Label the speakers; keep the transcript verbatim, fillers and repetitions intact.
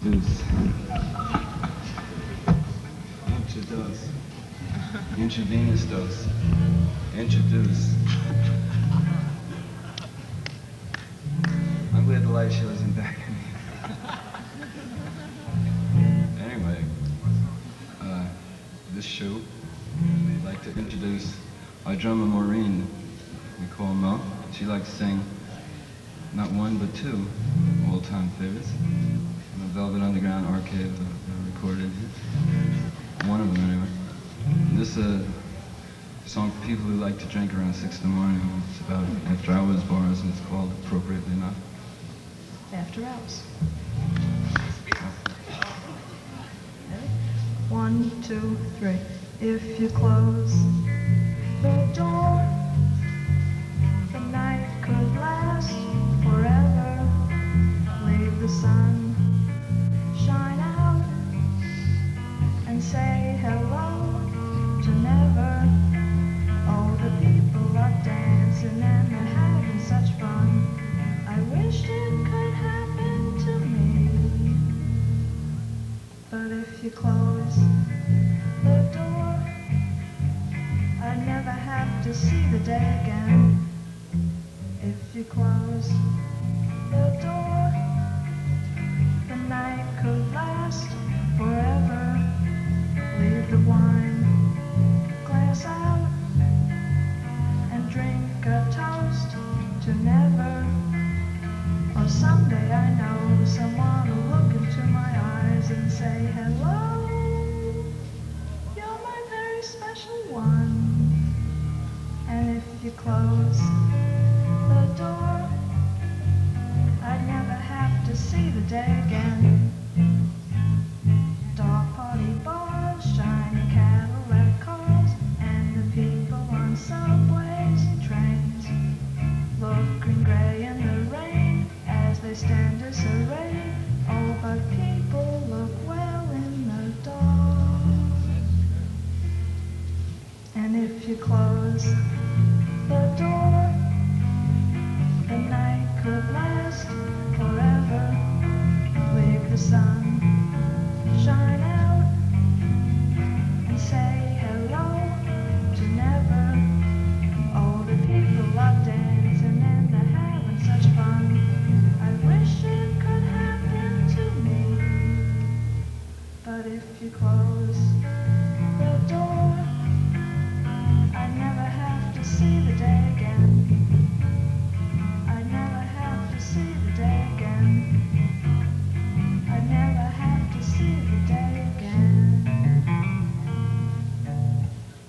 Speaker 1: Introduce. Introduce. Intravenous dose. Introduce. I'm glad the light show isn't back at me. Anyway, uh, this show, I'd like to introduce our drummer Maureen. We call her Mo. She likes to sing not one but two all-time favorites. The Velvet Underground Arcade uh, uh, recorded here. One of them anyway. And this is a song for people who like to drink around six in the morning. It's about after hours bars and it's called appropriately enough.
Speaker 2: After hours. One, two, three. If you close the door, the night could last forever. Leave the sun shine out and say hello to never. All the people are dancing and they're having such fun. I wished it could happen to me. But if you close the door, I'd never have to see the day again. If you close the door,